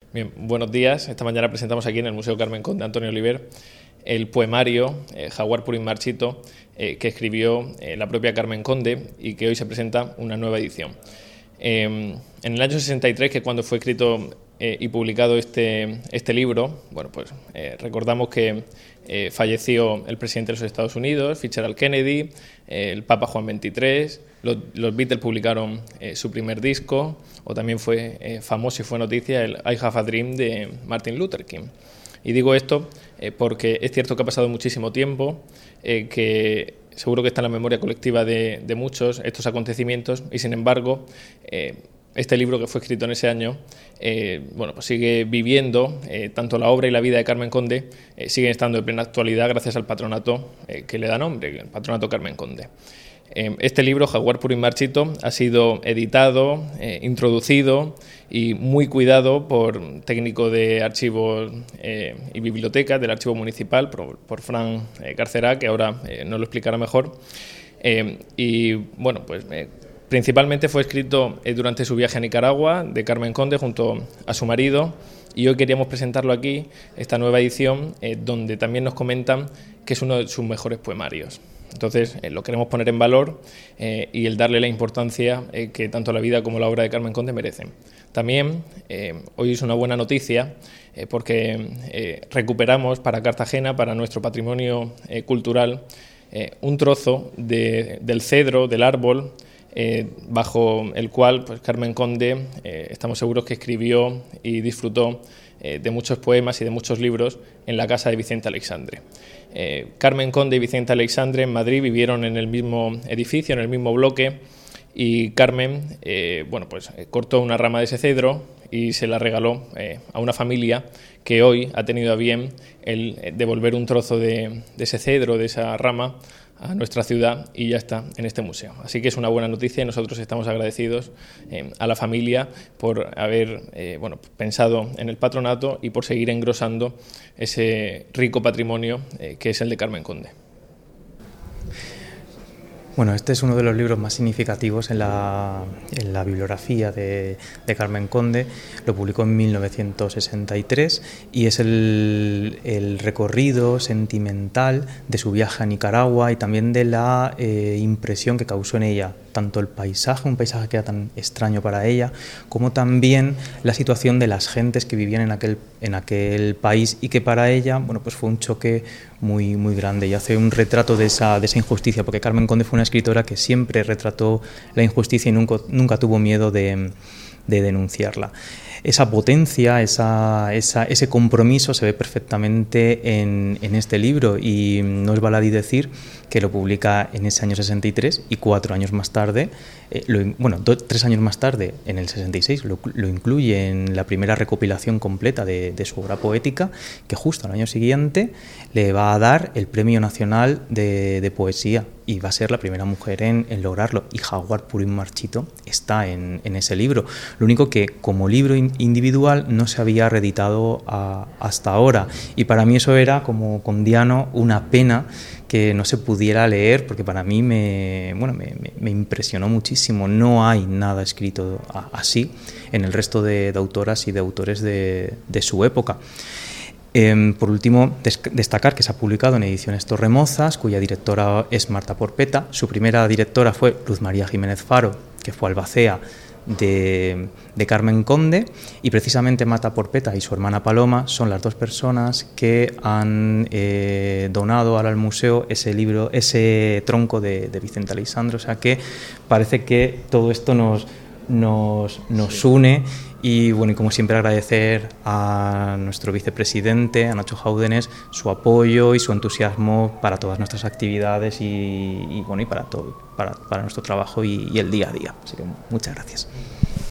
Bien, buenos días. Esta mañana presentamos aquí en el Museo Carmen Conde Antonio Oliver el poemario Jaguar Purín Marchito que escribió la propia Carmen Conde y que hoy se presenta una nueva edición. En el año 63, que es cuando fue escrito y publicado este libro, bueno, pues recordamos que falleció el presidente de los Estados Unidos, Fitzgerald Kennedy, el Papa Juan XXIII, los Beatles publicaron su primer disco, o también fue famoso y fue noticia el I Have a Dream de Martin Luther King. Y digo esto porque es cierto que ha pasado muchísimo tiempo, que seguro que está en la memoria colectiva de muchos estos acontecimientos, y sin embargo este libro, que fue escrito en ese año, bueno, pues sigue viviendo. Tanto la obra y la vida de Carmen Conde siguen estando en plena actualidad gracias al patronato que le da nombre, el Patronato Carmen Conde. Este libro, Jaguar Purín Marchito, ha sido editado, introducido y muy cuidado por técnico de archivos y bibliotecas del Archivo Municipal, por Fran Carcerá, que ahora nos lo explicará mejor. Y bueno, pues principalmente fue escrito durante su viaje a Nicaragua de Carmen Conde junto a su marido, y hoy queríamos presentarlo aquí, esta nueva edición, donde también nos comentan que es uno de sus mejores poemarios. Entonces lo queremos poner en valor y el darle la importancia que tanto la vida como la obra de Carmen Conde merecen. También hoy es una buena noticia porque recuperamos para Cartagena, para nuestro patrimonio cultural, un trozo del cedro, del árbol, bajo el cual pues, Carmen Conde estamos seguros que escribió y disfrutó de muchos poemas y de muchos libros en la casa de Vicente Aleixandre. Carmen Conde y Vicente Aleixandre en Madrid vivieron en el mismo edificio, en el mismo bloque, y Carmen bueno, pues, cortó una rama de ese cedro y se la regaló a una familia que hoy ha tenido a bien el devolver un trozo de ese cedro, de esa rama, a nuestra ciudad, y ya está en este museo. Así que es una buena noticia y nosotros estamos agradecidos a la familia por haber bueno, pensado en el patronato y por seguir engrosando ese rico patrimonio que es el de Carmen Conde. Bueno, este es uno de los libros más significativos en la bibliografía de Carmen Conde. Lo publicó en 1963 y es el recorrido sentimental de su viaje a Nicaragua y también de la impresión que causó en ella, tanto el paisaje, un paisaje que era tan extraño para ella, como también la situación de las gentes que vivían en aquel país, y que para ella, bueno, pues fue un choque muy, muy grande, y hace un retrato de esa injusticia, porque Carmen Conde fue una escritora que siempre retrató la injusticia y nunca tuvo miedo de denunciarla. Esa potencia, ese compromiso se ve perfectamente en este libro, y no es baladí decir que lo publica en ese año 63 y 4 años más tarde, 3 años más tarde, en el 66, lo incluye en la primera recopilación completa de su obra poética, que justo al año siguiente le va a dar el Premio Nacional de Poesía, y va a ser la primera mujer en lograrlo, y Jaguar Purín Marchito está en ese libro. Lo único que como libro individual no se había reeditado hasta ahora, y para mí eso era, como condiano, una pena que no se pudiera leer, porque para mí me impresionó muchísimo. No hay nada escrito así en el resto de autoras y de autores de su época. Por último, destacar que se ha publicado en Ediciones Torremozas, cuya directora es Marta Porpeta. Su primera directora fue Luz María Jiménez Faro, que fue albacea de Carmen Conde, y precisamente Marta Porpeta y su hermana Paloma son las dos personas que han donado ahora al museo ese libro, ese tronco de Vicente Aleixandre. O sea que parece que todo esto nos une. Y bueno, y como siempre, agradecer a nuestro vicepresidente, a Nacho Jaúdenes, su apoyo y su entusiasmo para todas nuestras actividades y para todo, para nuestro trabajo y el día a día. Así que muchas gracias.